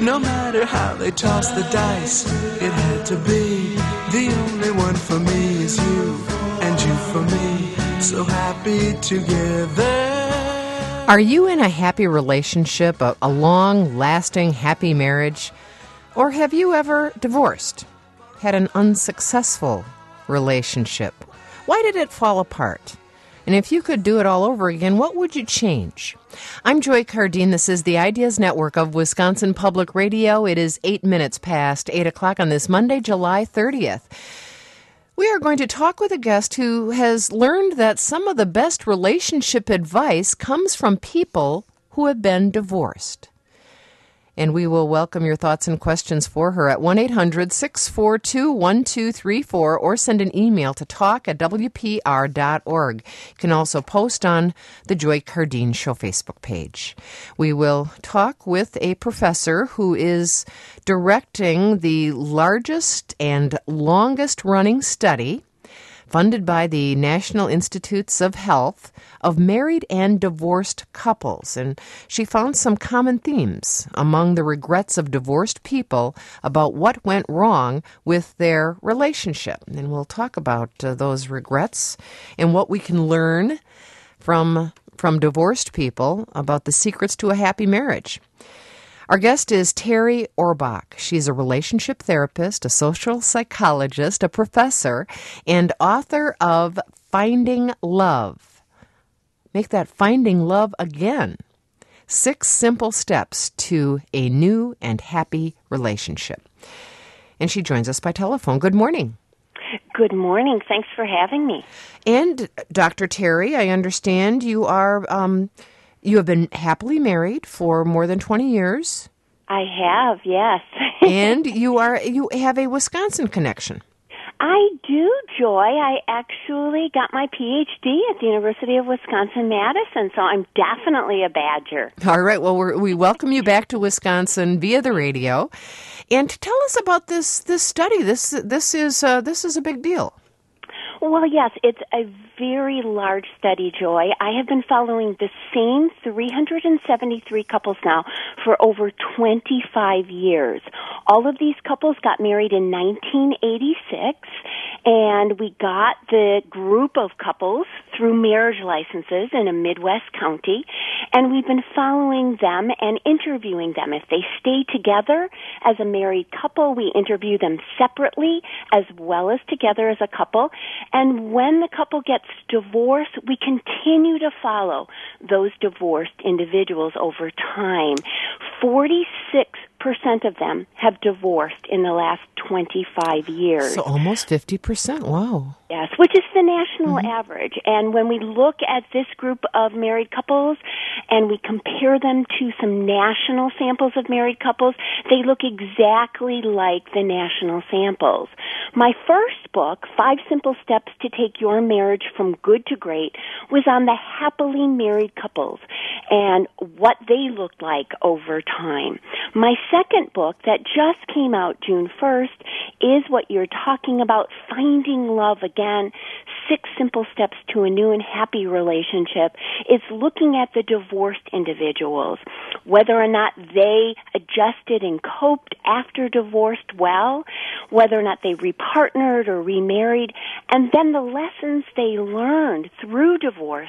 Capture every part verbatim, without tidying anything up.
No matter how they toss the dice, it had to be. The only one for me is you, and you for me. So happy together. Are you in a happy relationship, a, a long-lasting happy marriage? Or have you ever divorced, had an unsuccessful relationship? Why did it fall apart? And if you could do it all over again, what would you change? I'm Joy Cardine. This is the Ideas Network of Wisconsin Public Radio. It is eight minutes past eight o'clock on this Monday, July thirtieth. We are going to talk with a guest who has learned that some of the best relationship advice comes from people who have been divorced. And we will welcome your thoughts and questions for her at one eight hundred six four two one two three four or send an email to talk at w p r dot org. You can also post on the Joy Cardine Show Facebook page. We will talk with a professor who is directing the largest and longest running study funded by the National Institutes of Health of married and divorced couples. And she found some common themes among the regrets of divorced people about what went wrong with their relationship. And we'll talk about uh, those regrets and what we can learn from, from divorced people about the secrets to a happy marriage. Our guest is Terry Orbach. She's a relationship therapist, a social psychologist, a professor, and author of Finding Love. Make that Finding Love again. Six simple steps to a new and happy relationship. And she joins us by telephone. Good morning. Good morning. Thanks for having me. And Doctor Terry, I understand you are... Um, You have been happily married for more than twenty years. I have, yes. And you are you have a Wisconsin connection. I do, Joy. I actually got my P H D at the University of Wisconsin-Madison, so I'm definitely a Badger. All right. Well, we're, we welcome you back to Wisconsin via the radio, and tell us about this this study. This this is uh, this is a big deal. Well, yes, it's a very large study, Joy. I have been following the same three hundred seventy-three couples now for over twenty-five years. All of these couples got married in nineteen eighty-six, and we got the group of couples through marriage licenses in a Midwest county, and we've been following them and interviewing them. If they stay together as a married couple, we interview them separately as well as together as a couple. And when the couple gets divorced, we continue to follow those divorced individuals over time. forty-six percent of them have divorced in the last twenty-five years. So almost fifty percent. Wow. Yes, which is the national Mm-hmm. average. And when we look at this group of married couples and we compare them to some national samples of married couples, they look exactly like the national samples. My first book, Five Simple Steps to Take Your Marriage from Good to Great, was on the happily married couples and what they looked like over time. My second book that just came out June first is what you're talking about, Finding Love Again, Six Simple Steps to a New and Happy Relationship. It's looking at the divorced individuals, whether or not they adjusted and coped after divorced well, whether or not they repartnered or remarried, and then the lessons they learned through divorce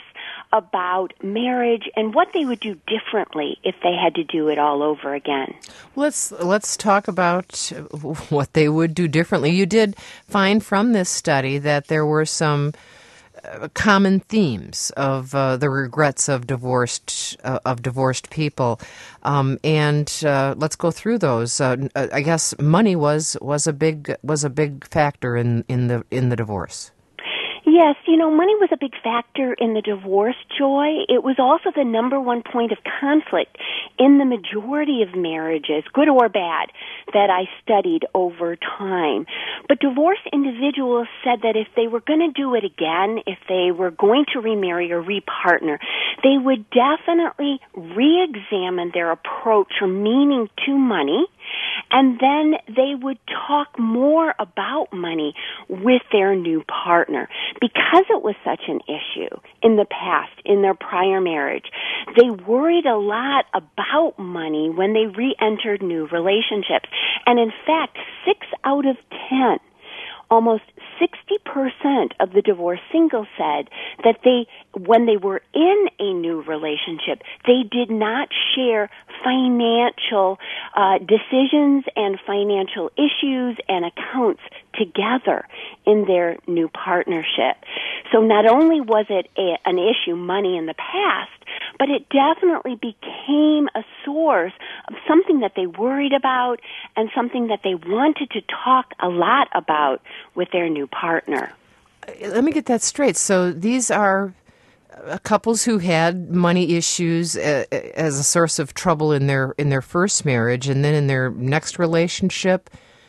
about marriage and what they would do differently if they had to do it all over again. Let's let's talk about what they would do differently. You did find from this study that there were some uh, common themes of uh, the regrets of divorced uh, of divorced people, um, and uh, let's go through those. Uh, I guess money was was a big was a big factor in, in the in the divorce. Yes, you know, money was a big factor in the divorce, Joy. It was also the number one point of conflict in the majority of marriages, good or bad, that I studied over time. But divorced individuals said that if they were going to do it again, if they were going to remarry or repartner, they would definitely re-examine their approach or meaning to money And then they would talk more about money with their new partner. Because it was such an issue in the past, in their prior marriage, they worried a lot about money when they re-entered new relationships. And in fact, six out of ten, almost sixty percent of the divorced singles said that they, when they were in a new relationship, they did not share financial uh, decisions and financial issues and accounts together in their new partnership. So not only was it a, an issue, money in the past, but it definitely became a source of something that they worried about and something that they wanted to talk a lot about with their new partner. Let me get that straight. So these are uh, couples who had money issues uh, as a source of trouble in their in their first marriage, and then in their next relationship,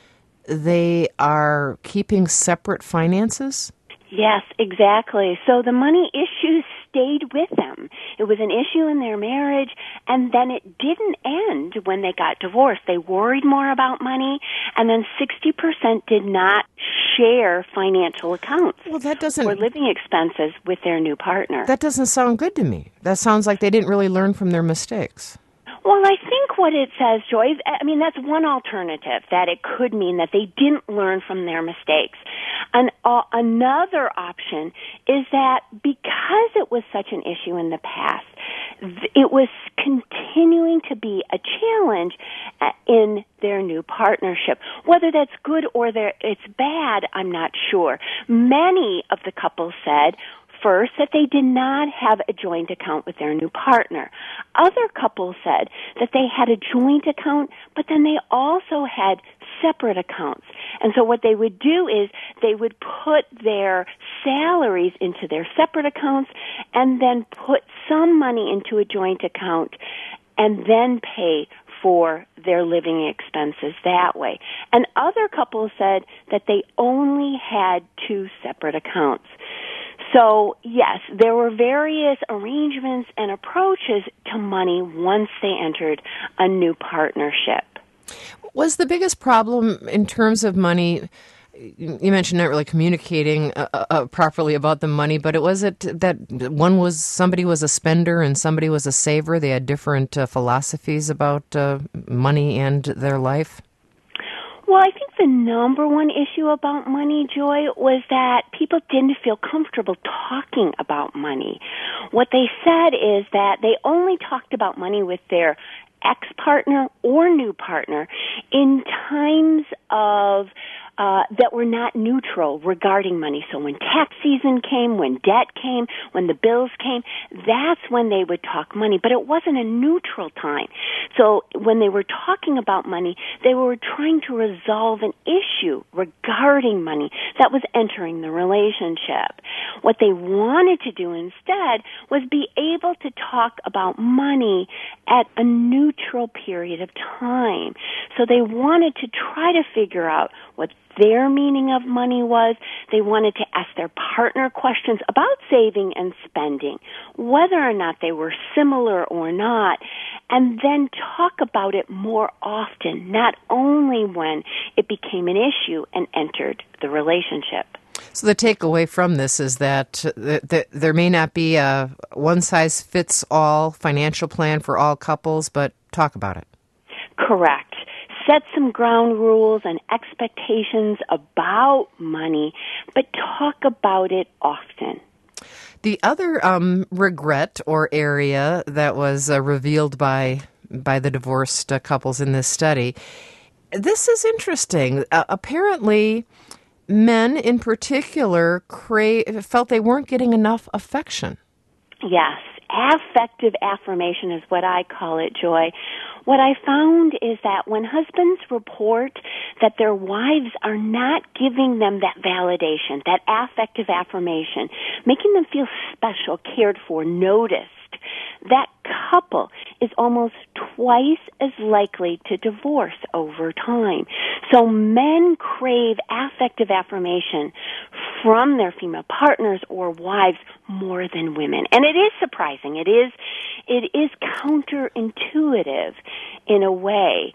they are keeping separate finances? Yes, exactly. So the money issues stayed with them. It was an issue in their marriage, and then it didn't end when they got divorced. They worried more about money, and then sixty percent did not share financial accounts Well, that doesn't or living expenses with their new partner. that doesn't sound good to me. That sounds like they didn't really learn from their mistakes. Well, I think what it says, Joy, I mean, that's one alternative, that it could mean that they didn't learn from their mistakes. And uh, another option is that because it was such an issue in the past, th- it was continuing to be a challenge uh, in their new partnership. Whether that's good or it's bad, I'm not sure. Many of the couples said, first, that they did not have a joint account with their new partner. Other couples said that they had a joint account, but then they also had separate accounts. And so what they would do is they would put their salaries into their separate accounts and then put some money into a joint account and then pay for their living expenses that way. And other couples said that they only had two separate accounts. So, yes, there were various arrangements and approaches to money once they entered a new partnership. Was the biggest problem in terms of money, you mentioned not really communicating uh, uh, properly about the money, but it was it that one was, somebody was a spender and somebody was a saver? They had different uh, philosophies about uh, money and their life? Well, I think the number one issue about money, Joy, was that people didn't feel comfortable talking about money. What they said is that they only talked about money with their ex-partner or new partner in times of uh, that were not neutral regarding money. So when tax season came, when debt came, when the bills came, that's when they would talk money. But it wasn't a neutral time. So when they were talking about money, they were trying to resolve an issue regarding money that was entering the relationship. What they wanted to do instead was be able to talk about money at a neutral period of time. So they wanted to try to figure out what their meaning of money was. They wanted to ask their partner questions about saving and spending, whether or not they were similar or not, and then talk about it more often, not only when it became an issue and entered the relationship. So the takeaway from this is that th- th- there may not be a one-size-fits-all financial plan for all couples, but talk about it. Correct. Set some ground rules and expectations about money, but talk about it often. The other um, regret or area that was uh, revealed by by the divorced uh, couples in this study, this is interesting. Uh, apparently, men in particular cra- felt they weren't getting enough affection. Yes, affective affirmation is what I call it, Joy. What I found is that when husbands report that their wives are not giving them that validation, that affective affirmation, making them feel special, cared for, noticed, that couple is almost twice as likely to divorce over time. So men crave affective affirmation from their female partners or wives more than women. And it is surprising. It is, it is counterintuitive in a way.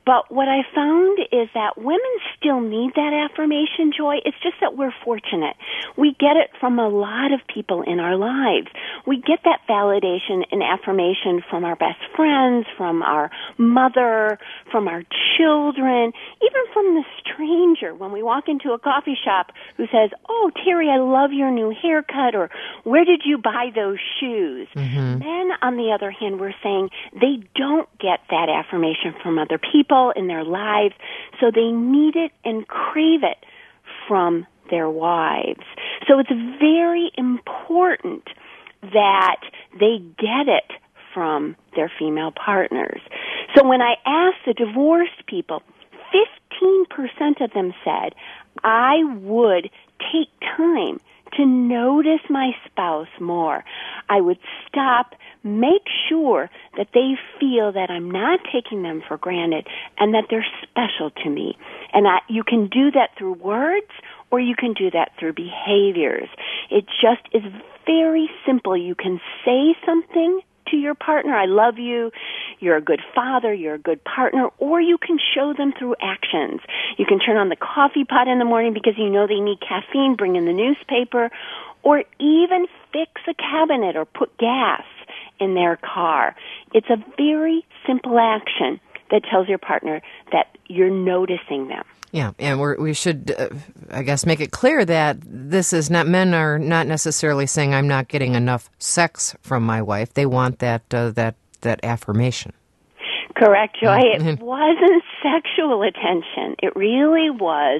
But what I found is that women still need that affirmation, Joy. It's just that we're fortunate. We get it from a lot of people in our lives. We get that validation and affirmation from our best friends, from our mother, from our children, even from the stranger when we walk into a coffee shop who says, "Oh, Terry, I love your new haircut," or "Where did you buy those shoes?" Mm-hmm. Then, on the other hand, we're saying they don't get that affirmation from other people in their lives, so they need it and crave it from their wives. So it's very important that they get it from their female partners. So when I asked the divorced people, fifteen percent of them said, "I would take time to notice my spouse more. I would stop, make sure that they feel that I'm not taking them for granted and that they're special to me." And I, you can do that through words or you can do that through behaviors. It just is very simple. You can say something to your partner, "I love you," "You're a good father," "You're a good partner," or you can show them through actions. You can turn on the coffee pot in the morning because you know they need caffeine, bring in the newspaper, or even fix a cabinet or put gas in their car. It's a very simple action that tells your partner that you're noticing them. Yeah, and we're, we should, uh, I guess, make it clear that this is not, men are not necessarily saying I'm not getting enough sex from my wife. They want that uh, that that affirmation. Correct, Joy. It wasn't sexual attention. It really was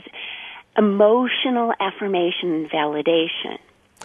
emotional affirmation and validation.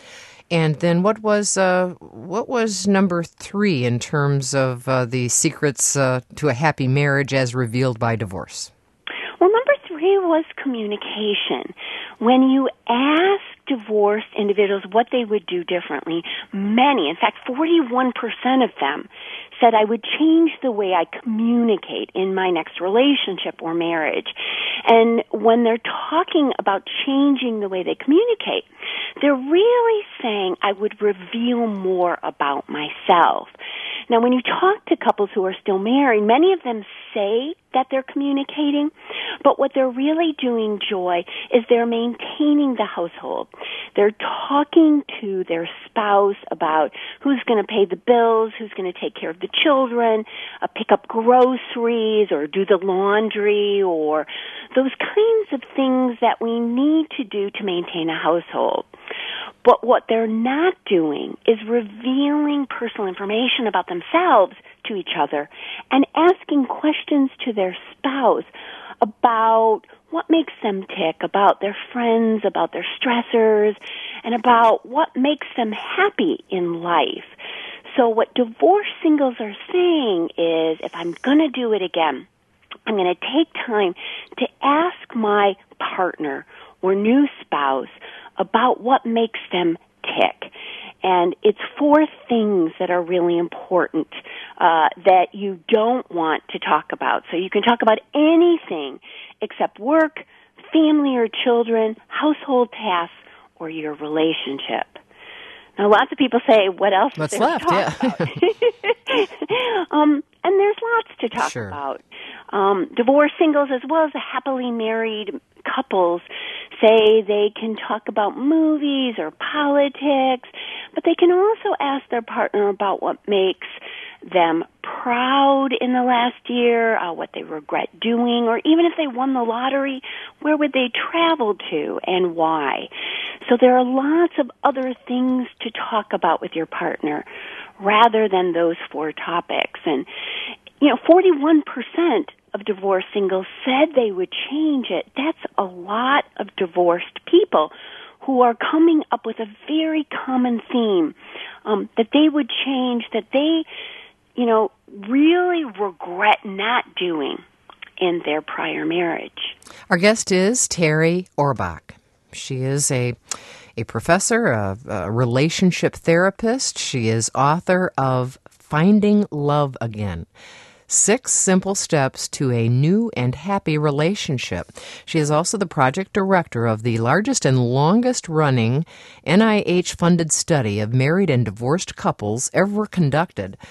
And then what was uh, what was number three in terms of uh, the secrets uh, to a happy marriage as revealed by divorce? Well, number three was communication. When you ask divorced individuals what they would do differently, many, in fact, forty-one percent of them said, "I would change the way I communicate in my next relationship or marriage." And when they're talking about changing the way they communicate, they're really saying, "I would reveal more about myself." Now, when you talk to couples who are still married, many of them say that they're communicating, but what they're really doing, Joy, is they're maintaining the household. They're talking to their spouse about who's going to pay the bills, who's going to take care of the children, uh, pick up groceries, or do the laundry, or those kinds of things that we need to do to maintain a household. But what they're not doing is revealing personal information about themselves to each other and asking questions to their spouse about what makes them tick, about their friends, about their stressors, and about what makes them happy in life. So what divorced singles are saying is, if I'm going to do it again, I'm going to take time to ask my partner or new spouse about what makes them tick. And it's four things that are really important uh, that you don't want to talk about. So you can talk about anything except work, family or children, household tasks, or your relationship. Now, lots of people say, what else What's is there left? to talk Yeah. about? um, and there's lots to talk Sure. about. Um, divorced singles as well as the happily married couples say they can talk about movies or politics, but they can also ask their partner about what makes them proud in the last year, uh, what they regret doing, or even if they won the lottery, where would they travel to and why? So there are lots of other things to talk about with your partner rather than those four topics. And, you know, forty-one percent of divorced singles said they would change it. That's a lot of divorced people who are coming up with a very common theme um, that they would change, that they, you know, really regret not doing in their prior marriage. Our guest is Terry Orbach. She is a a professor, a, a relationship therapist. She is author of Finding Love Again: Six Simple Steps to a New and Happy Relationship. She is also the project director of the largest and longest-running N I H-funded study of married and divorced couples ever conducted.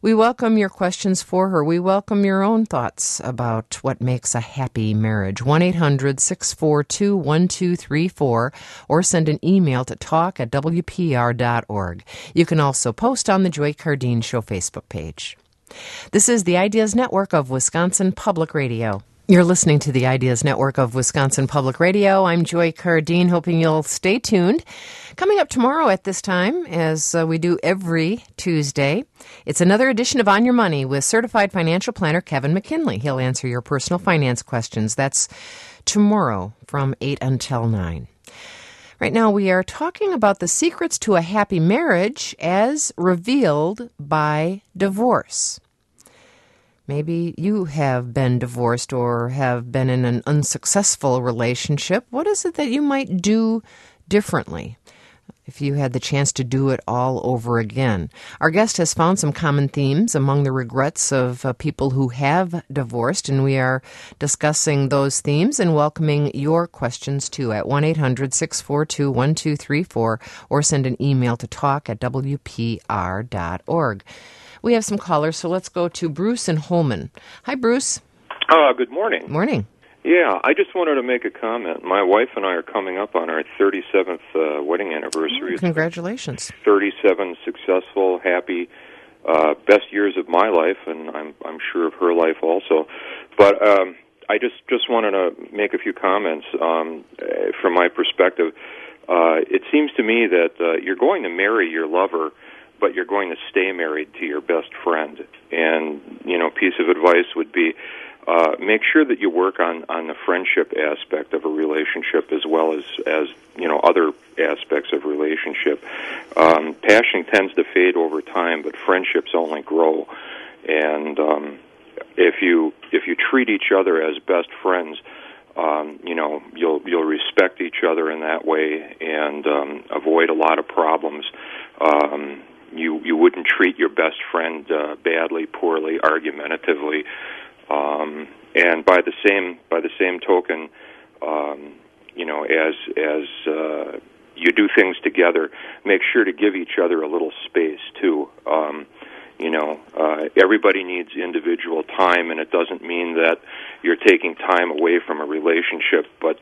We welcome your questions for her. We welcome your own thoughts about what makes a happy marriage. one eight hundred six four two one two three four or send an email to talk at w p r dot org. You can also post on the Joy Cardine Show Facebook page. This is the Ideas Network of Wisconsin Public Radio. You're listening to the Ideas Network of Wisconsin Public Radio. I'm Joy Cardine, hoping you'll stay tuned. Coming up tomorrow at this time, as uh, we do every Tuesday, it's another edition of On Your Money with certified financial planner Kevin McKinley. He'll answer your personal finance questions. That's tomorrow from eight until nine. Right now, we are talking about the secrets to a happy marriage as revealed by divorce. Maybe you have been divorced or have been in an unsuccessful relationship. What is it that you might do differently if you had the chance to do it all over again? Our guest has found some common themes among the regrets of uh, people who have divorced, and we are discussing those themes and welcoming your questions too at one eight hundred six four two one two three four or send an email to talk at w p r dot org. We have some callers, so let's go to Bruce in Holman. Hi, Bruce. Uh, good morning. Morning. Yeah, I just wanted to make a comment. My wife and I are coming up on our thirty-seventh uh, wedding anniversary. Oh, congratulations. thirty-seven successful, happy, uh, best years of my life, and I'm I'm sure of her life also. But um, I just, just wanted to make a few comments um, from my perspective. Uh, it seems to me that uh, you're going to marry your lover, but you're going to stay married to your best friend. And, you know, piece of advice would be uh, make sure that you work on, on the friendship aspect of a relationship as well as, as you know, other aspects of relationship. Um, passion tends to fade over time, but friendships only grow. And um, if you if you treat each other as best friends, um, you know, you'll you'll respect each other in that way and um, avoid a lot of problems. Um, You you wouldn't treat your best friend uh, badly, poorly, argumentatively, um, and by the same by the same token, um, you know, as as uh, you do things together, make sure to give each other a little space too. Um, you know, uh, everybody needs individual time, and it doesn't mean that you're taking time away from a relationship, but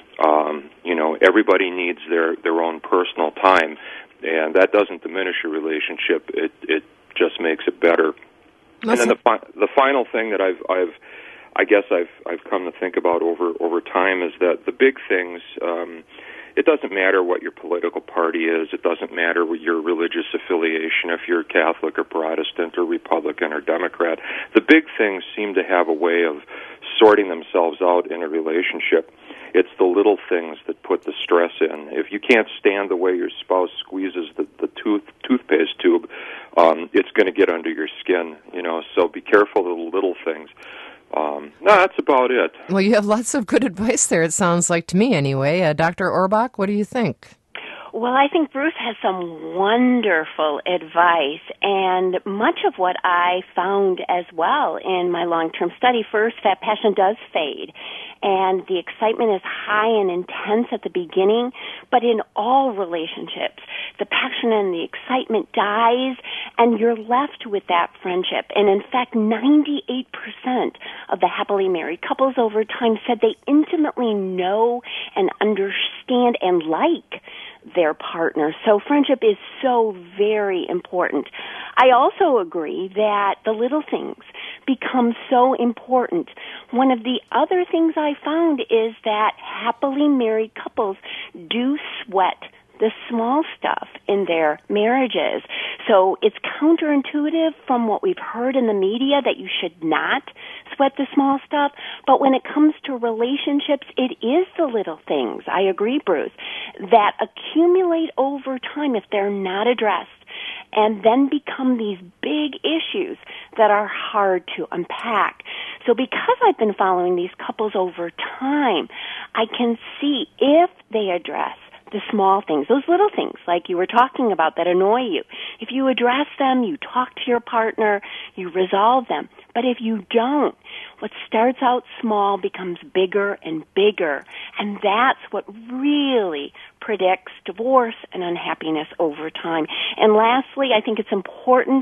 um, you know, everybody needs their their own personal time. And that doesn't diminish a relationship. It it just makes it better. Listen. And then the fi- the final thing that I've I've I guess I've I've come to think about over over time is that the big things. Um, it doesn't matter what your political party is. It doesn't matter what your religious affiliation, if you're Catholic or Protestant or Republican or Democrat. The big things seem to have a way of sorting themselves out in a relationship. It's the little things that put the stress in. If you can't stand the way your spouse squeezes the, the tooth toothpaste tube, um, it's going to get under your skin, you know, so be careful of the little things. Um, no, that's about it. Well, you have lots of good advice there, it sounds like to me anyway. Uh, Doctor Orbach, what do you think? Well, I think Bruce has some wonderful advice, and much of what I found as well in my long-term study. First, that passion does fade, and the excitement is high and intense at the beginning, but in all relationships, the passion and the excitement dies, and you're left with that friendship. And in fact, ninety-eight percent of the happily married couples over time said they intimately know and understand and like their partner. So friendship is so very important. I also agree that the little things become so important. One of the other things I found is that happily married couples do sweat the small stuff in their marriages. So it's counterintuitive from what we've heard in the media that you should not sweat the small stuff. But when it comes to relationships, it is the little things, I agree, Bruce, that accumulate over time if they're not addressed and then become these big issues that are hard to unpack. So because I've been following these couples over time, I can see if they address the small things, those little things like you were talking about that annoy you. If you address them, you talk to your partner, you resolve them. But if you don't, what starts out small becomes bigger and bigger. And that's what really predicts divorce and unhappiness over time. And lastly, I think it's important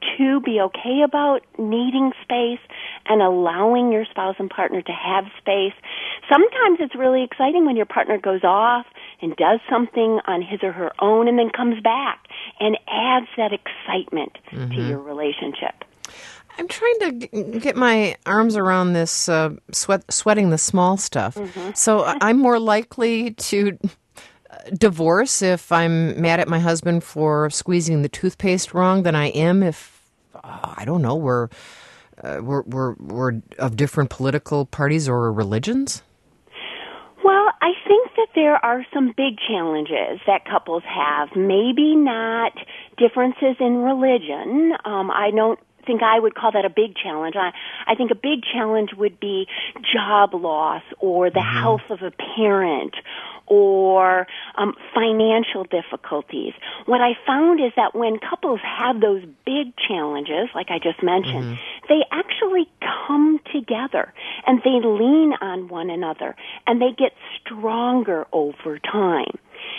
Two, be okay about needing space and allowing your spouse and partner to have space. Sometimes it's really exciting when your partner goes off and does something on his or her own and then comes back and adds that excitement mm-hmm. to your relationship. I'm trying to g- get my arms around this uh, sweat, sweating the small stuff. Mm-hmm. So I'm more likely to divorce if I'm mad at my husband for squeezing the toothpaste wrong than I am if, uh, I don't know, we're, uh, we're, we're, we're of different political parties or religions? Well, I think that there are some big challenges that couples have. Maybe not differences in religion. Um, I don't think I would call that a big challenge. I, I think a big challenge would be job loss or the mm-hmm. health of a parent or um, financial difficulties. What I found is that when couples have those big challenges, like I just mentioned, mm-hmm. they actually come together and they lean on one another and they get stronger over time.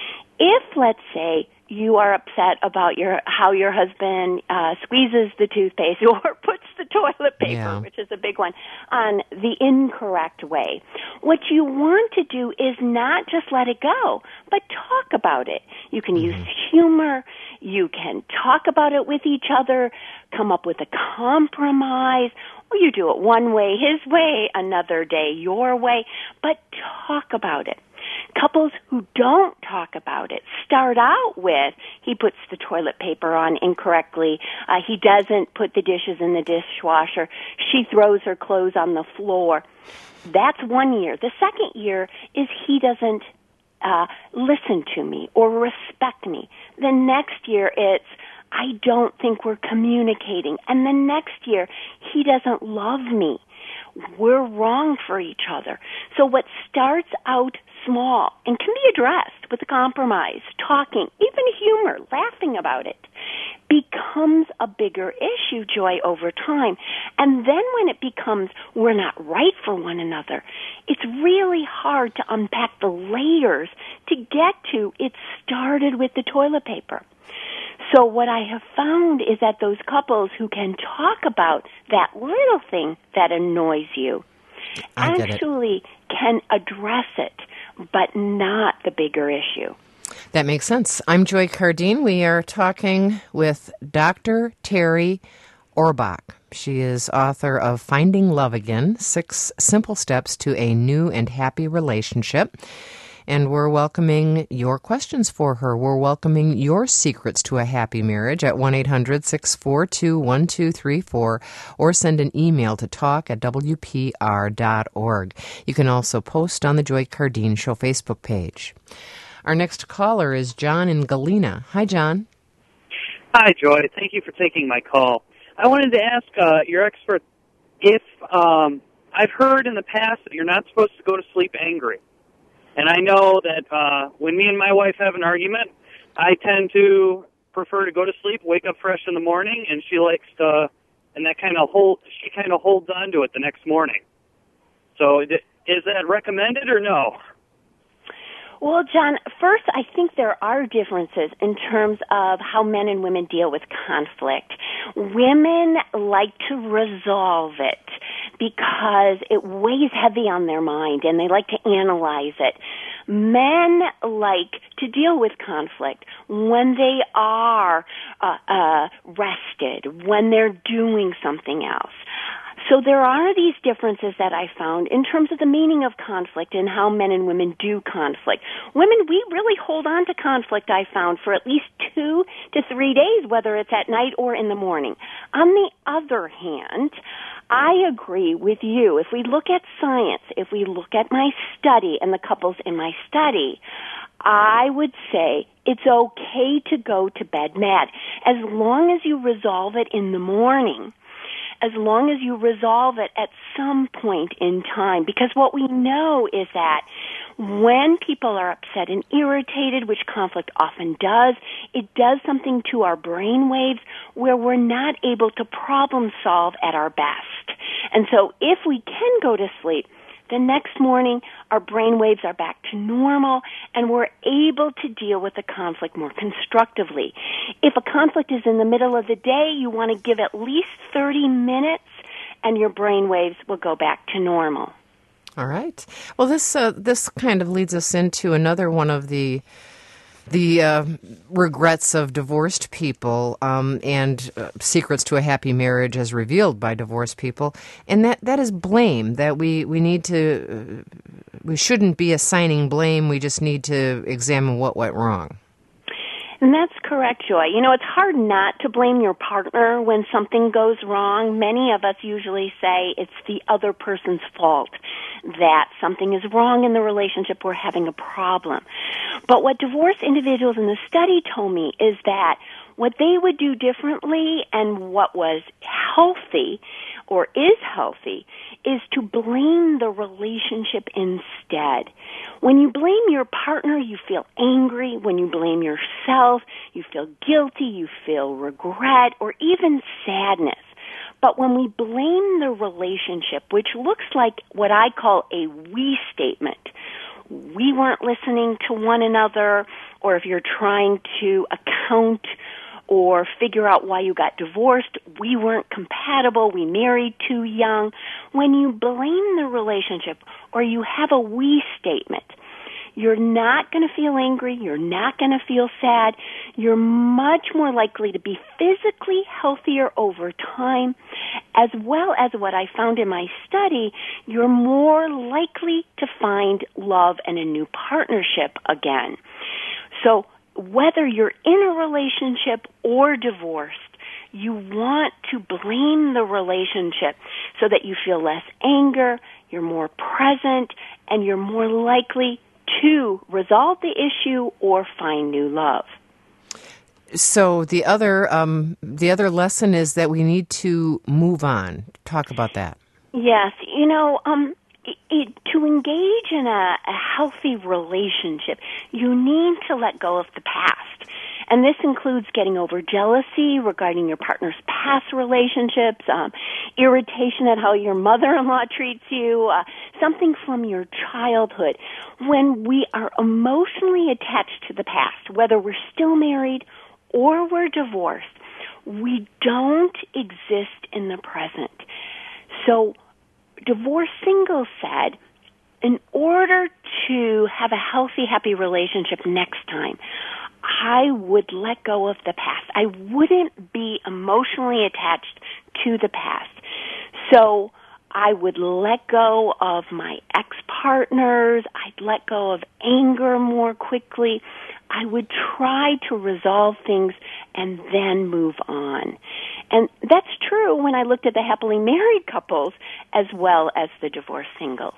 If, let's say, you are upset about your how your husband uh, squeezes the toothpaste or puts the toilet paper, yeah. which is a big one, on the incorrect way, what you want to do is not just let it go, but talk about it. You can mm-hmm. use humor. You can talk about it with each other, come up with a compromise, or you do it one way, his way, another day, your way, but talk about it. Couples who don't talk about it start out with, he puts the toilet paper on incorrectly, uh, he doesn't put the dishes in the dishwasher, she throws her clothes on the floor. That's one year. The second year is he doesn't uh, listen to me or respect me. The next year it's, I don't think we're communicating. And the next year, he doesn't love me. We're wrong for each other. So what starts out small and can be addressed with a compromise, talking, even humor, laughing about it, becomes a bigger issue, Joy, over time. And then when it becomes we're not right for one another, it's really hard to unpack the layers to get to it started with the toilet paper. So what I have found is that those couples who can talk about that little thing that annoys you actually can address it, but not the bigger issue. That makes sense. I'm Joy Cardine. We are talking with Doctor Terry Orbach. She is author of Finding Love Again, Six Simple Steps to a New and Happy Relationship. And we're welcoming your questions for her. We're welcoming your secrets to a happy marriage at one eight hundred six four two one two three four or send an email to talk at w p r dot org. You can also post on the Joy Cardine Show Facebook page. Our next caller is John in Galena. Hi, John. Hi, Joy. Thank you for taking my call. I wanted to ask uh, your expert if um, I've heard in the past that you're not supposed to go to sleep angry. And I know that uh, when me and my wife have an argument, I tend to prefer to go to sleep, wake up fresh in the morning, and she likes to, and that kind of hold, she kind of holds on to it the next morning. So is that recommended or no? Well, John, first, I think there are differences in terms of how men and women deal with conflict. Women like to resolve it because it weighs heavy on their mind, and they like to analyze it. Men like to deal with conflict when they are uh, uh, rested, when they're doing something else. So there are these differences that I found in terms of the meaning of conflict and how men and women do conflict. Women, we really hold on to conflict, I found, for at least two to three days, whether it's at night or in the morning. On the other hand, I agree with you. If we look at science, if we look at my study and the couples in my study, I would say it's okay to go to bed mad as long as you resolve it in the morning. As long as you resolve it at some point in time. Because what we know is that when people are upset and irritated, which conflict often does, it does something to our brain waves where we're not able to problem solve at our best. And so if we can go to sleep, the next morning our brain waves are back to normal and we're able to deal with the conflict more constructively. If a conflict is in the middle of the day, you want to give at least thirty minutes and your brain waves will go back to normal. All right. Well, this uh, this kind of leads us into another one of the the uh, regrets of divorced people um, and uh, secrets to a happy marriage as revealed by divorced people, and that, that is blame. That we we need to uh, we shouldn't be assigning blame. We just need to examine what went wrong. And that's correct, Joy. You know, it's hard not to blame your partner when something goes wrong. Many of us usually say it's the other person's fault, that something is wrong in the relationship, we're having a problem. But what divorced individuals in the study told me is that what they would do differently and what was healthy or is healthy is to blame the relationship instead. When you blame your partner, you feel angry. When you blame yourself, you feel guilty, you feel regret, or even sadness. But when we blame the relationship, which looks like what I call a we statement, we weren't listening to one another, or if you're trying to account or figure out why you got divorced, we weren't compatible, we married too young. When you blame the relationship or you have a we statement, you're not going to feel angry, you're not going to feel sad, you're much more likely to be physically healthier over time, as well as what I found in my study, you're more likely to find love and a new partnership again. So whether you're in a relationship or divorced, you want to blame the relationship so that you feel less anger, you're more present, and you're more likely to resolve the issue or find new love. So the other um, the other lesson is that we need to move on. Talk about that. Yes, you know, um, it, it, to engage in a, a healthy relationship, you need to let go of the past. And this includes getting over jealousy regarding your partner's past relationships, um, irritation at how your mother-in-law treats you, uh, something from your childhood. When we are emotionally attached to the past, whether we're still married or we're divorced, we don't exist in the present. So divorced singles said, in order to have a healthy, happy relationship next time, I would let go of the past. I wouldn't be emotionally attached to the past. So I would let go of my ex-partners. I'd let go of anger more quickly. I would try to resolve things and then move on. And that's true when I looked at the happily married couples as well as the divorced singles.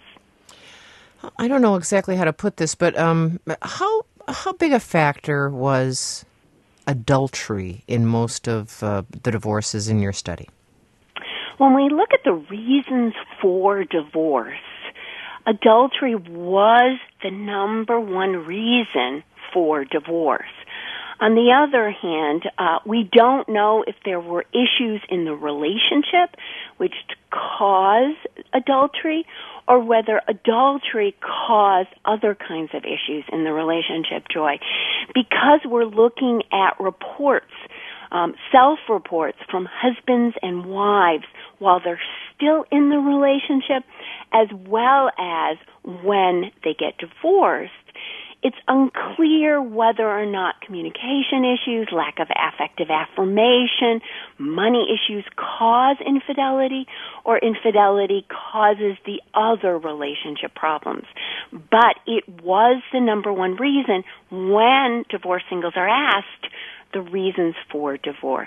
I don't know exactly how to put this, but um, how how big a factor was adultery in most of uh, the divorces in your study? When we look at the reasons for divorce, adultery was the number one reason for divorce. On the other hand, uh, we don't know if there were issues in the relationship which cause adultery, or whether adultery caused other kinds of issues in the relationship, Joy. Because we're looking at reports, um, self-reports from husbands and wives while they're still in the relationship, as well as when they get divorced, it's unclear whether or not communication issues, lack of affective affirmation, money issues cause infidelity, or infidelity causes the other relationship problems. But it was the number one reason when divorced singles are asked the reasons for divorce.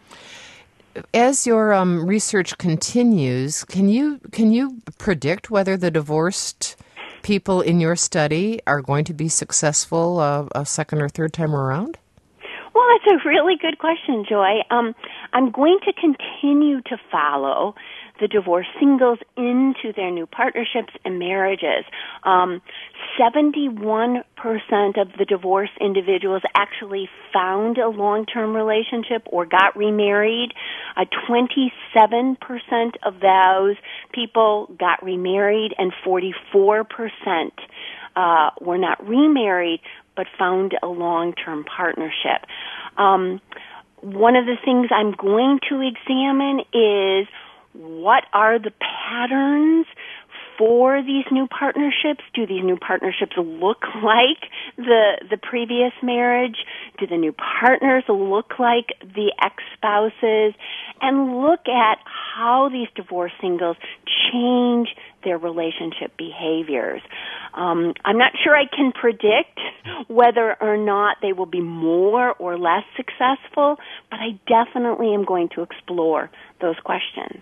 As your um, research continues, can you can you predict whether the divorced people in your study are going to be successful uh, a second or third time around? Well, that's a really good question, Joy. Um, I'm going to continue to follow the divorced singles into their new partnerships and marriages. Um, seventy-one percent of the divorced individuals actually found a long-term relationship or got remarried. Uh, twenty-seven percent of those people got remarried, and forty-four percent uh, were not remarried but found a long-term partnership. Um, one of the things I'm going to examine is what are the patterns for these new partnerships? Do these new partnerships look like the the previous marriage? Do the new partners look like the ex-spouses? And look at how these divorced singles change their relationship behaviors. Um, I'm not sure I can predict whether or not they will be more or less successful, but I definitely am going to explore those questions.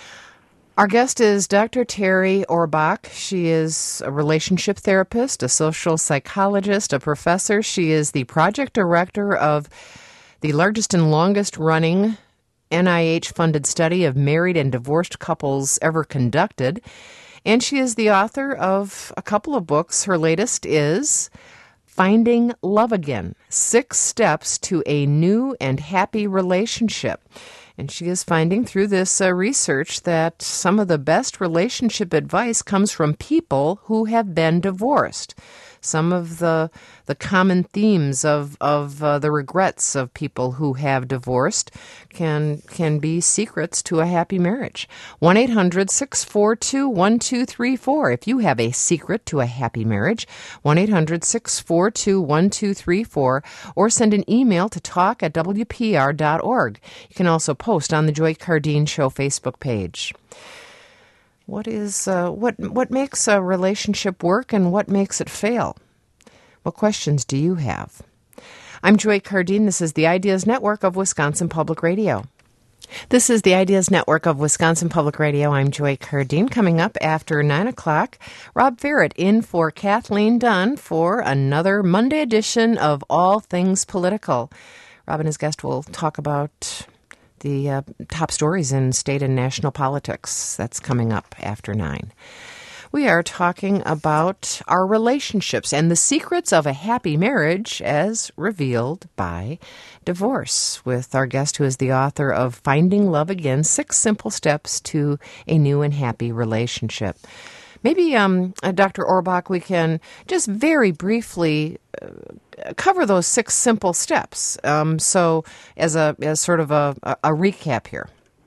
Our guest is Doctor Terry Orbach. She is a relationship therapist, a social psychologist, a professor. She is the project director of the largest and longest running N I H-funded study of married and divorced couples ever conducted. And she is the author of a couple of books. Her latest is Finding Love Again, Six Steps to a New and Happy Relationship. And she is finding through this uh, research that some of the best relationship advice comes from people who have been divorced. Some of the the common themes of of uh, the regrets of people who have divorced can can be secrets to a happy marriage. one eight hundred six four two one two three four. If you have a secret to a happy marriage, one eight hundred six four two one two three four, or send an email to talk at w p r dot org. You can also post on the Joy Cardine Show Facebook page. What is uh, what what makes a relationship work and what makes it fail? What questions do you have? I'm Joy Cardine. This is the Ideas Network of Wisconsin Public Radio. This is the Ideas Network of Wisconsin Public Radio. I'm Joy Cardine. Coming up after nine o'clock, Rob Ferret in for Kathleen Dunn for another Monday edition of All Things Political. Rob and his guest will talk about the uh, top stories in state and national politics. That's coming up after nine. We are talking about our relationships and the secrets of a happy marriage as revealed by divorce with our guest who is the author of Finding Love Again, Six Simple Steps to a New and Happy Relationship. Maybe, um, uh, Doctor Orbach, we can just very briefly uh, cover those six simple steps. Um, so, as a as sort of a, a, a recap here.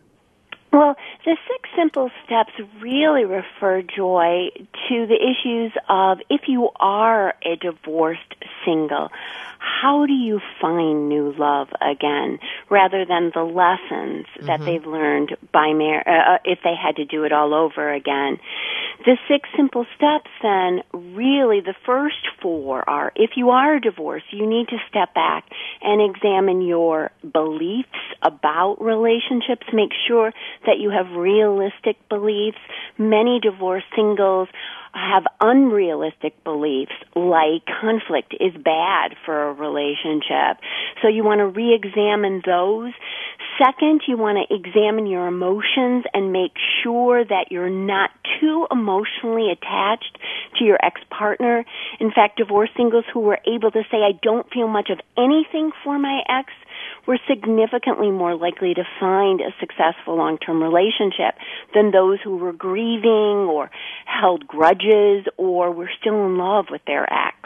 Well, the six simple steps really refer, Joy, to the issues of if you are a divorced single, how do you find new love again, rather than the lessons mm-hmm. that they've learned by mar- uh, if they had to do it all over again. The six simple steps, then, really the first four are, if you are divorced, you need to step back and examine your beliefs about relationships. Make sure that you have realistic beliefs. Many divorced singles have unrealistic beliefs, like conflict is bad for a relationship. So you want to re-examine those. Second, you want to examine your emotions and make sure that you're not too emotionally attached to your ex-partner. In fact, divorced singles who were able to say, I don't feel much of anything for my ex, were significantly more likely to find a successful long-term relationship than those who were grieving or held grudges or were still in love with their ex.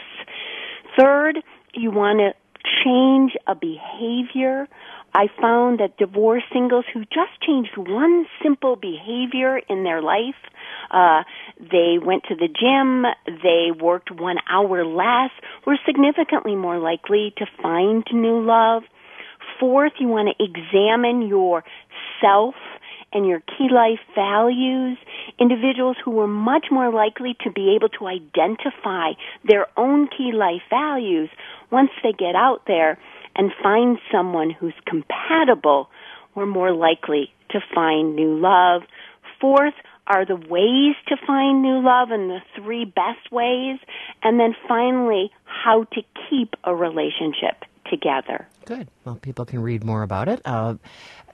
Third, you want to change a behavior. I found that divorced singles who just changed one simple behavior in their life, uh, they went to the gym, they worked one hour less, were significantly more likely to find new love. Fourth, you want to examine your self and your key life values. Individuals who were much more likely to be able to identify their own key life values once they get out there and find someone who's compatible were more likely to find new love. Fourth are the ways to find new love and the three best ways. And then finally, how to keep a relationship together. Good. Well, people can read more about it. Uh,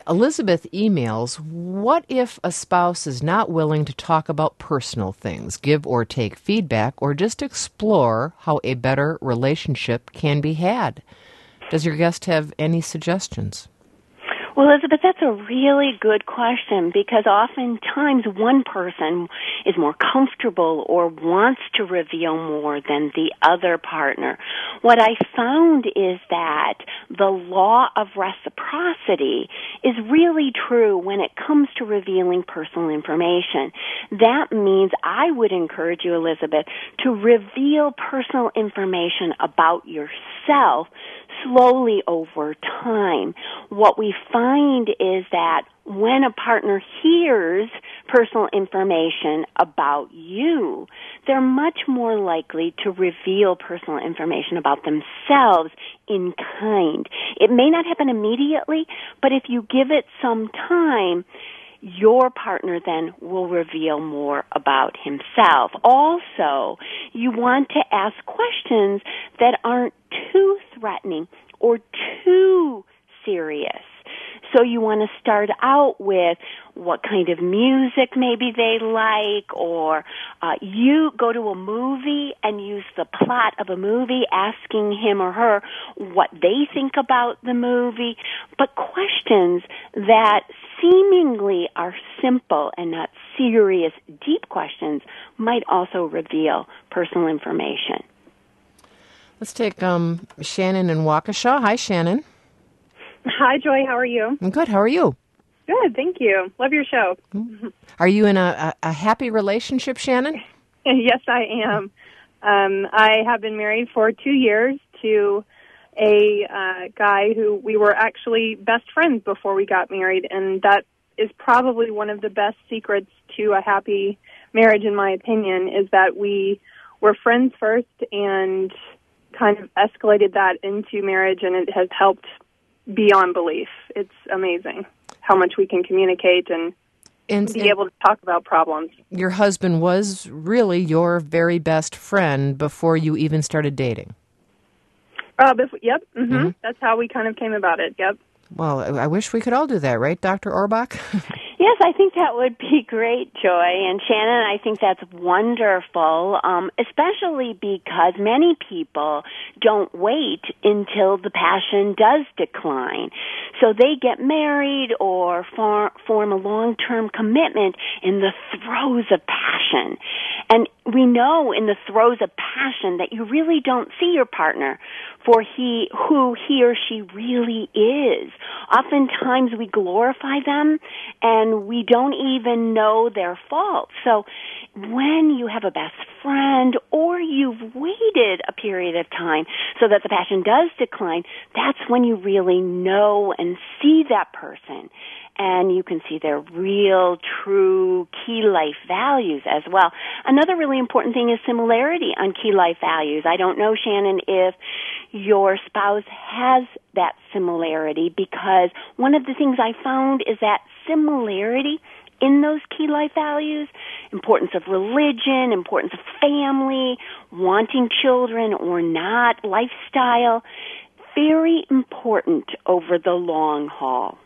Elizabeth emails, what if a spouse is not willing to talk about personal things, give or take feedback, or just explore how a better relationship can be had? Does your guest have any suggestions? Well, Elizabeth, that's a really good question because oftentimes one person is more comfortable or wants to reveal more than the other partner. What I found is that the law of reciprocity is really true when it comes to revealing personal information. That means I would encourage you, Elizabeth, to reveal personal information about yourself slowly over time. What we find is that when a partner hears personal information about you, they're much more likely to reveal personal information about themselves in kind. It may not happen immediately, but if you give it some time, your partner then will reveal more about himself. Also, you want to ask questions that aren't too threatening or too serious. So you want to start out with what kind of music maybe they like, or uh, you go to a movie and use the plot of a movie, asking him or her what they think about the movie, but questions that seemingly are simple and not serious, deep questions might also reveal personal information. Let's take um, Shannon in Waukesha. Hi, Shannon. Hi, Joy. How are you? I'm good. How are you? Good, thank you. Love your show. Are you in a, a, a happy relationship, Shannon? Yes, I am. Um, I have been married for two years to a uh, guy who we were actually best friends before we got married, and that is probably one of the best secrets to a happy marriage, in my opinion, is that we were friends first and kind of escalated that into marriage, and it has helped beyond belief. It's amazing how much we can communicate and, and be and able to talk about problems. Your husband was really your very best friend before you even started dating. Uh, before, yep, mm-hmm. Mm-hmm. That's how we kind of came about it, yep. Well, I wish we could all do that, right, Doctor Orbach? Yes, I think that would be great, Joy. And Shannon, I think that's wonderful, um, especially because many people don't wait until the passion does decline. So they get married or for, form a long-term commitment in the throes of passion. And we know in the throes of passion that you really don't see your partner for he who he or she really is. Oftentimes we glorify them and we don't even know their faults. So when you have a best friend or you've waited a period of time so that the passion does decline, that's when you really know and see that person. And you can see their real, true key life values as well. Another really important thing is similarity on key life values. I don't know, Shannon, if your spouse has that similarity, because one of the things I found is that similarity in those key life values, importance of religion, importance of family, wanting children or not, lifestyle, very important over the long haul.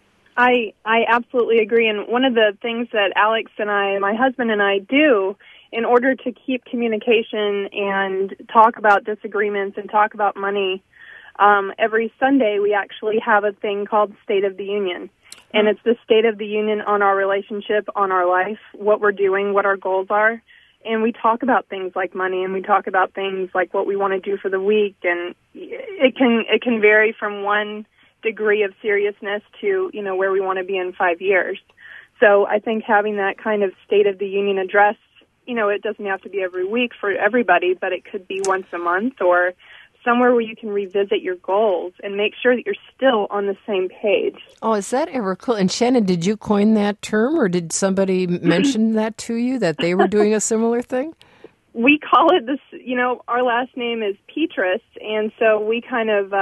I I absolutely agree, and one of the things that Alex and I, my husband and I, do in order to keep communication and talk about disagreements and talk about money, um, every Sunday we actually have a thing called State of the Union, and it's the State of the Union on our relationship, on our life, what we're doing, what our goals are, and we talk about things like money, and we talk about things like what we want to do for the week, and it can it can vary from one degree of seriousness to, you know, where we want to be in five years. So I think having that kind of State of the Union address, you know, it doesn't have to be every week for everybody, but it could be once a month or somewhere where you can revisit your goals and make sure that you're still on the same page. Oh, is that ever cool? And Shannon, did you coin that term, or did somebody mention that to you, that they were doing a similar thing? We call it this, you know, our last name is Petrus, and so we kind of, uh,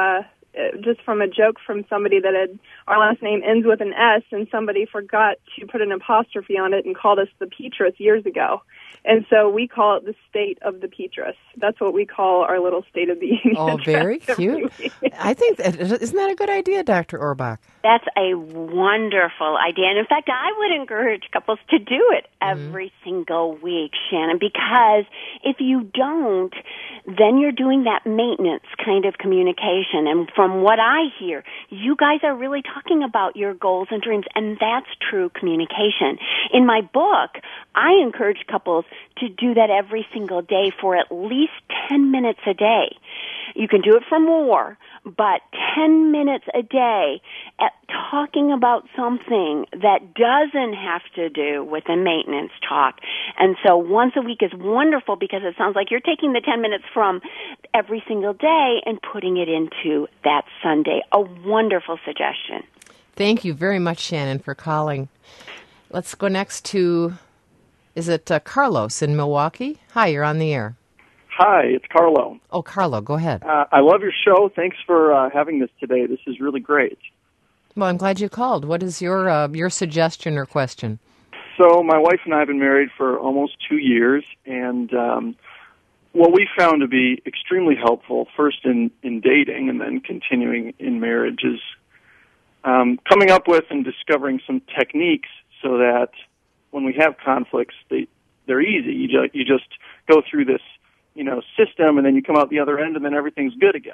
uh, just from a joke from somebody that had our last name ends with an S, and somebody forgot to put an apostrophe on it and called us the Petrus years ago. And so we call it the state of the Petrus. That's what we call our little state of being. Oh, very cute. I think that, isn't that a good idea, Doctor Orbach? That's a wonderful idea. And in fact, I would encourage couples to do it every mm-hmm. single week, Shannon, because if you don't, then you're doing that maintenance kind of communication. And from what I hear, you guys are really talking about your goals and dreams, and that's true communication. In my book, I encourage couples to do that every single day for at least ten minutes a day. You can do it for more, but ten minutes a day at talking about something that doesn't have to do with a maintenance talk. And so once a week is wonderful because it sounds like you're taking the ten minutes from every single day and putting it into that Sunday. A wonderful suggestion. Thank you very much, Shannon, for calling. Let's go next to, is it uh, Carlos in Milwaukee? Hi, you're on the air. Hi, it's Carlo. Oh, Carlo, go ahead. Uh, I love your show. Thanks for uh, having this today. This is really great. Well, I'm glad you called. What is your uh, your suggestion or question? So my wife and I have been married for almost two years, and um, what we found to be extremely helpful, first in, in dating and then continuing in marriage, is um, coming up with and discovering some techniques so that when we have conflicts, they, they're easy. You, ju- you just go through this you know, system, and then you come out the other end, and then everything's good again.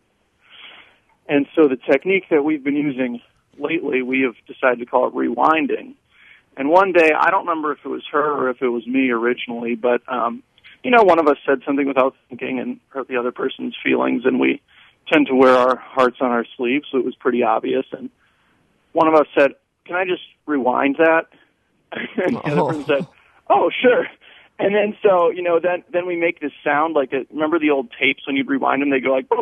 And so the technique that we've been using lately, we have decided to call it rewinding. And one day, I don't remember if it was her or if it was me originally, but, um, you know, one of us said something without thinking and hurt the other person's feelings, and we tend to wear our hearts on our sleeves, so it was pretty obvious. And one of us said, "Can I just rewind that?" And the other Oh. person said, "Oh, sure." And then, so, you know, then then we make this sound like, a, remember the old tapes when you'd rewind them? They go like,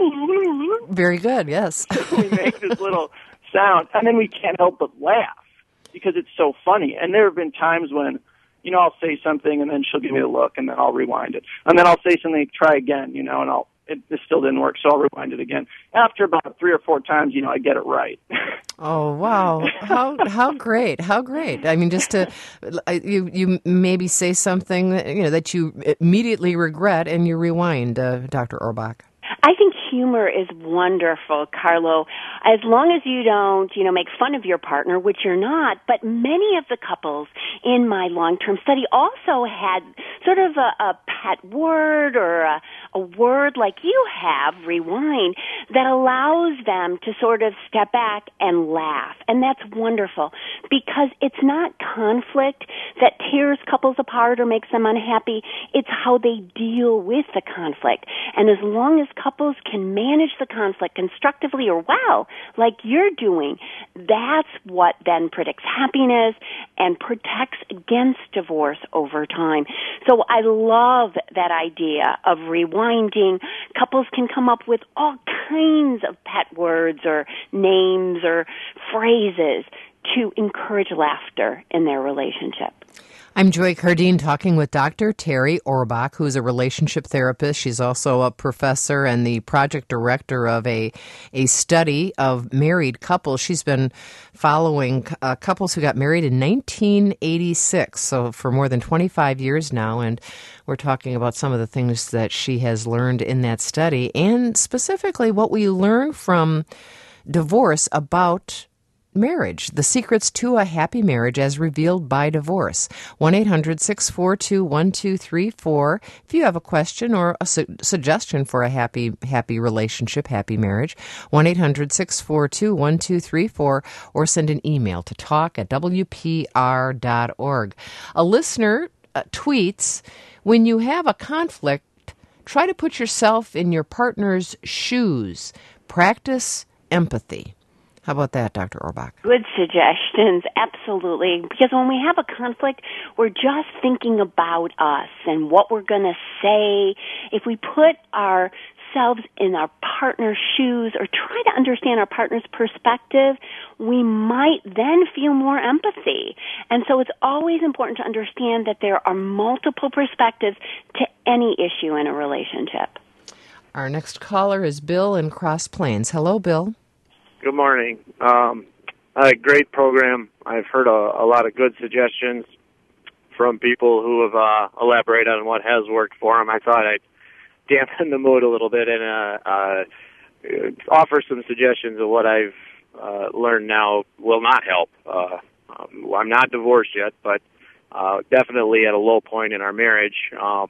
very good, yes. we make this little sound, and then we can't help but laugh because it's so funny. And there have been times when, you know, I'll say something, and then she'll give me a look, and then I'll rewind it. And then I'll say something, try again, you know, and I'll, it, this still didn't work, so I'll rewind it again. After about three or four times, you know, I get it right. Oh, wow. How how great. How great. I mean, just to, you you maybe say something that, you know, that you immediately regret and you rewind, uh, Doctor Orbach. I think humor is wonderful, Carlo, as long as you don't, you know, make fun of your partner, which you're not. But many of the couples in my long-term study also had sort of a, a pet word or a, a word like you have, rewind, that allows them to sort of step back and laugh. And that's wonderful because it's not conflict that tears couples apart or makes them unhappy. It's how they deal with the conflict. And as long as couples can manage the conflict constructively or well, like you're doing, that's what then predicts happiness and protects against divorce over time. So I love that idea of rewinding. Couples can come up with all kinds of pet words or names or phrases to encourage laughter in their relationship. I'm Joy Cardine talking with Doctor Terry Orbach, who's a relationship therapist. She's also a professor and the project director of a a study of married couples. She's been following uh, couples who got married in nineteen eighty-six, so for more than twenty-five years now, and we're talking about some of the things that she has learned in that study, and specifically what we learn from divorce about marriage, the secrets to a happy marriage as revealed by divorce. one eight hundred six four two one two three four. If you have a question or a su- suggestion for a happy happy relationship, happy marriage, one eight hundred six four two one two three four, or send an email to talk at w p r dot org. A listener uh, tweets, when you have a conflict, try to put yourself in your partner's shoes. Practice empathy. How about that, Doctor Orbach? Good suggestions, absolutely. Because when we have a conflict, we're just thinking about us and what we're going to say. If we put ourselves in our partner's shoes or try to understand our partner's perspective, we might then feel more empathy. And so it's always important to understand that there are multiple perspectives to any issue in a relationship. Our next caller is Bill in Cross Plains. Hello, Bill. Good morning. Um, a great program. I've heard a, a lot of good suggestions from people who have uh, elaborated on what has worked for them. I thought I'd dampen the mood a little bit and uh, uh, offer some suggestions of what I've uh, learned now will not help. Uh, um, I'm not divorced yet, but uh, definitely at a low point in our marriage. Um,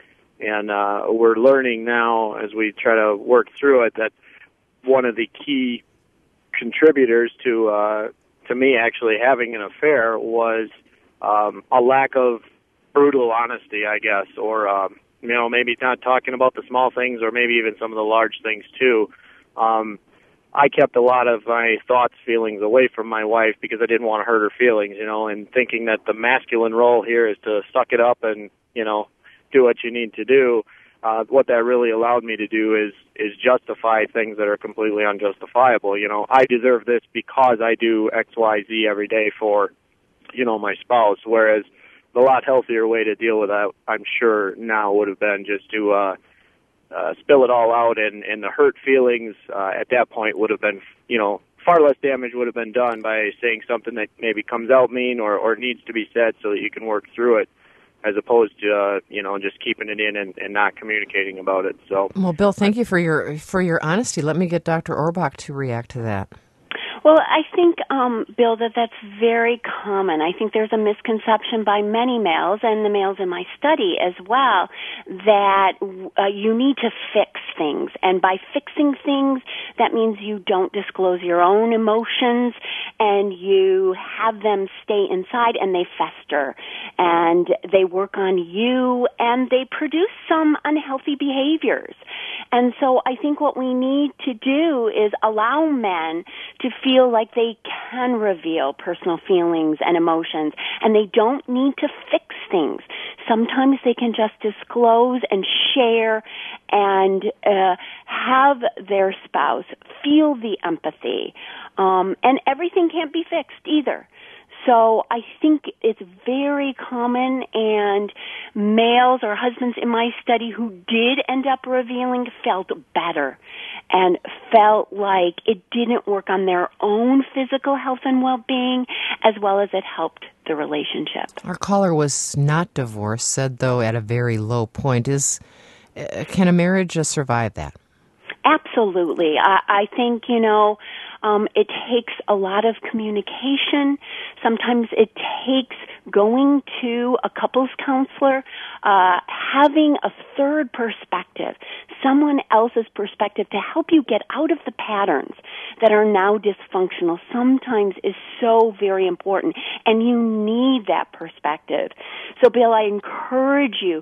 and uh, we're learning now as we try to work through it that one of the key contributors to uh, to me actually having an affair was um, a lack of brutal honesty, I guess, or um, you know, maybe not talking about the small things, or maybe even some of the large things too. Um, I kept a lot of my thoughts, feelings away from my wife because I didn't want to hurt her feelings, you know, and thinking that the masculine role here is to suck it up and, you know, do what you need to do. Uh, what that really allowed me to do is is justify things that are completely unjustifiable. You know, I deserve this because I do X, Y, Z every day for, you know, my spouse, whereas the lot healthier way to deal with that, I'm sure, now would have been just to uh, uh, spill it all out, and, and the hurt feelings uh, at that point would have been, you know, far less damage would have been done by saying something that maybe comes out mean or, or needs to be said so that you can work through it, as opposed to, uh, you know, just keeping it in and, and not communicating about it. So, well, Bill, thank you for your for your honesty. Let me get Doctor Orbach to react to that. Well, I think, um, Bill, that that's very common. I think there's a misconception by many males, and the males in my study as well, that uh, you need to fix things. And by fixing things, that means you don't disclose your own emotions, and you have them stay inside, and they fester. And they work on you, and they produce some unhealthy behaviors. And so I think what we need to do is allow men to feel like they can reveal personal feelings and emotions, and they don't need to fix things. Sometimes they can just disclose and share and uh, have their spouse feel the empathy. Um, and everything can't be fixed either. So I think it's very common, and males or husbands in my study who did end up revealing felt better and felt like it didn't work on their own physical health and well-being as well as it helped the relationship. Our caller was not divorced, said, though, at a very low point. Is uh, can a marriage uh, survive that? Absolutely. I, I think, you know, Um, it takes a lot of communication. Sometimes it takes going to a couples counselor, uh, having a third perspective, someone else's perspective to help you get out of the patterns that are now dysfunctional sometimes is so very important, and you need that perspective. So, Bill, I encourage you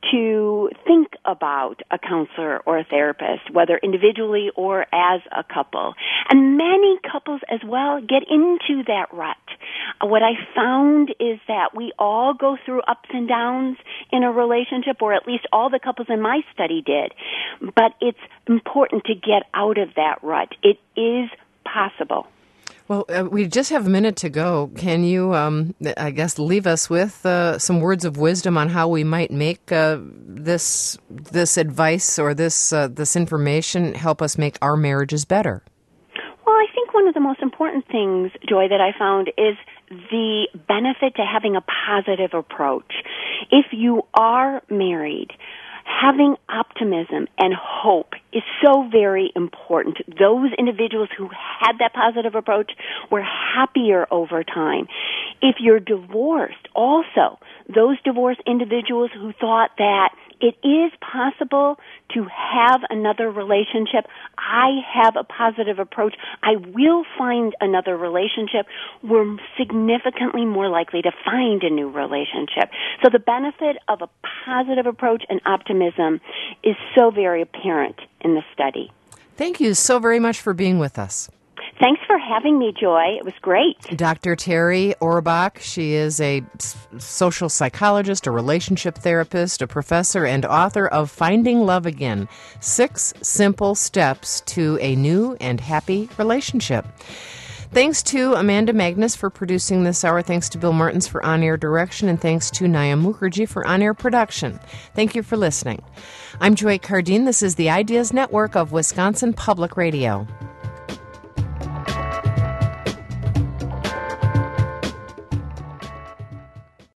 to think about a counselor or a therapist, whether individually or as a couple. And many couples as well get into that rut. Uh, what I found is that we all go through ups and downs in a relationship, or at least all the couples in my study did. But it's important to get out of that rut. It is possible. Well, uh, we just have a minute to go. Can you, um, I guess, leave us with uh, some words of wisdom on how we might make uh, this this advice or this uh, this information help us make our marriages better? Well, I think one of the most important things, Joy, that I found is the benefit to having a positive approach. If you are married, having optimism and hope is so very important. Those individuals who had that positive approach were happier over time. If you're divorced, also, those divorced individuals who thought that it is possible to have another relationship, I have a positive approach, I will find another relationship, we're significantly more likely to find a new relationship. So the benefit of a positive approach and optimism is so very apparent in the study. Thank you so very much for being with us. Thanks for having me, Joy. It was great. Doctor Terry Orbach, she is a social psychologist, a relationship therapist, a professor, and author of Finding Love Again, Six Simple Steps to a New and Happy Relationship. Thanks to Amanda Magnus for producing this hour. Thanks to Bill Martins for on-air direction. And thanks to Naya Mukherjee for on-air production. Thank you for listening. I'm Joy Cardine. This is the Ideas Network of Wisconsin Public Radio.